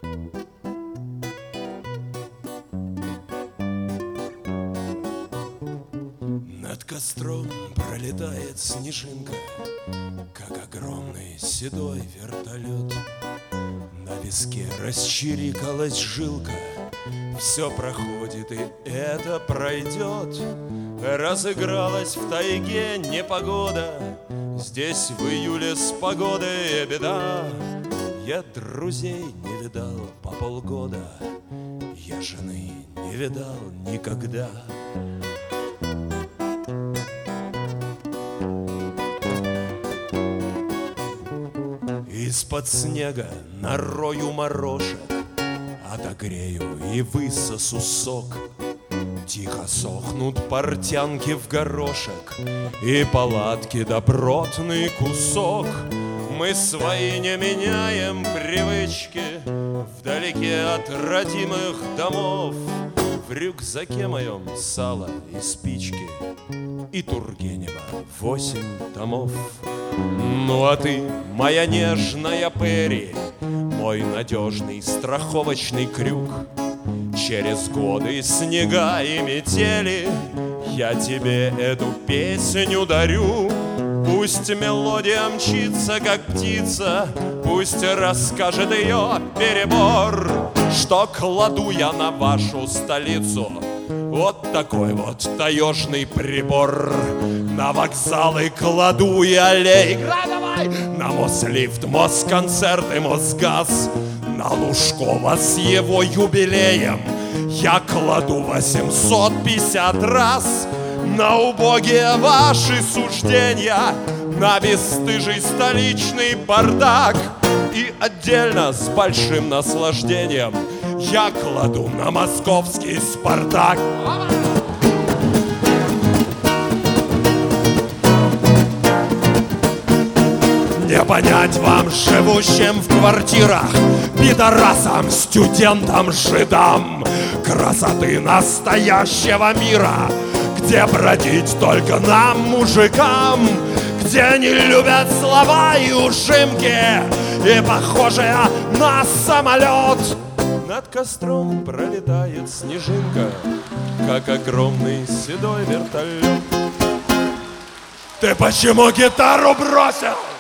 Над костром пролетает снежинка, как огромный седой вертолет. На виске расчирикалась жилка, все проходит и это пройдет. Разыгралась в тайге непогода, здесь в июле с погодой беда. Я друзей не видал по полгода, я жены не видал никогда. Из-под снега нарою морошек, отогрею и высосу сок. Тихо сохнут портянки в горошек и палатки добротный кусок. Мы свои не меняем привычки вдалеке от родимых домов. В рюкзаке моем сало и спички и Тургенева 8 томов. Ну а ты, моя нежная Перри, мой надежный страховочный крюк. Через годы, снега и метели я тебе эту песню дарю. Пусть мелодия мчится, как птица, пусть расскажет ее перебор, что кладу я на вашу столицу вот такой вот таежный прибор. На вокзалы кладу я аллей, играй давай! На Мослифт, Москонцерт и Мосгаз, на Лужкова с его юбилеем я кладу 850 раз. На убогие ваши суждения, на бесстыжий столичный бардак. И отдельно с большим наслаждением я кладу на московский Спартак. Не понять вам, живущим в квартирах, пидорасам, студентам, жидам, красоты настоящего мира, где бродить только нам, мужикам, где не любят слова и ужимки, и похожие на самолет. Над костром пролетает снежинка, как огромный седой вертолет. Ты почему гитару бросил?